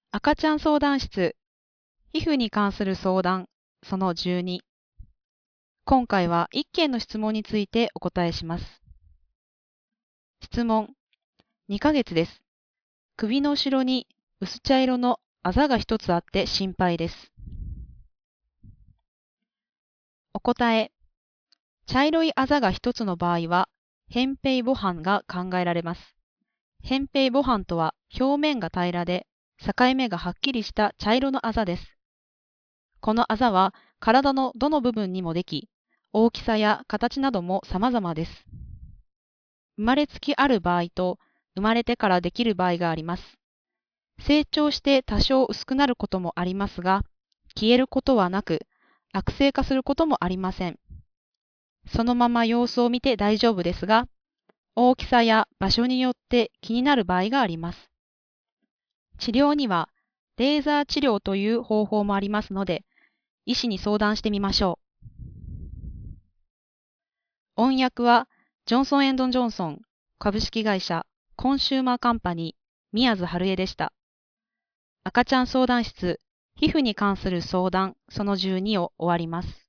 赤ちゃん相談室、皮膚に関する相談、その12。今回は1件の質問についてお答えします。質問、2ヶ月です。首の後ろに薄茶色のあざが一つあって心配です。お答え、茶色いあざが一つの場合は、扁平母斑が考えられます。扁平母斑とは表面が平らで、境目がはっきりした茶色のあざです。このあざは体のどの部分にもでき、大きさや形なども様々です。生まれつきある場合と生まれてからできる場合があります。成長して多少薄くなることもありますが、消えることはなく、悪性化することもありません。そのまま様子を見て大丈夫ですが、大きさや場所によって気になる場合があります。治療には、レーザー治療という方法もありますので、医師に相談してみましょう。音訳は、ジョンソン・ジョンソン株式会社コンシューマーカンパニー宮津春江でした。赤ちゃん相談室、皮膚に関する相談その12を終わります。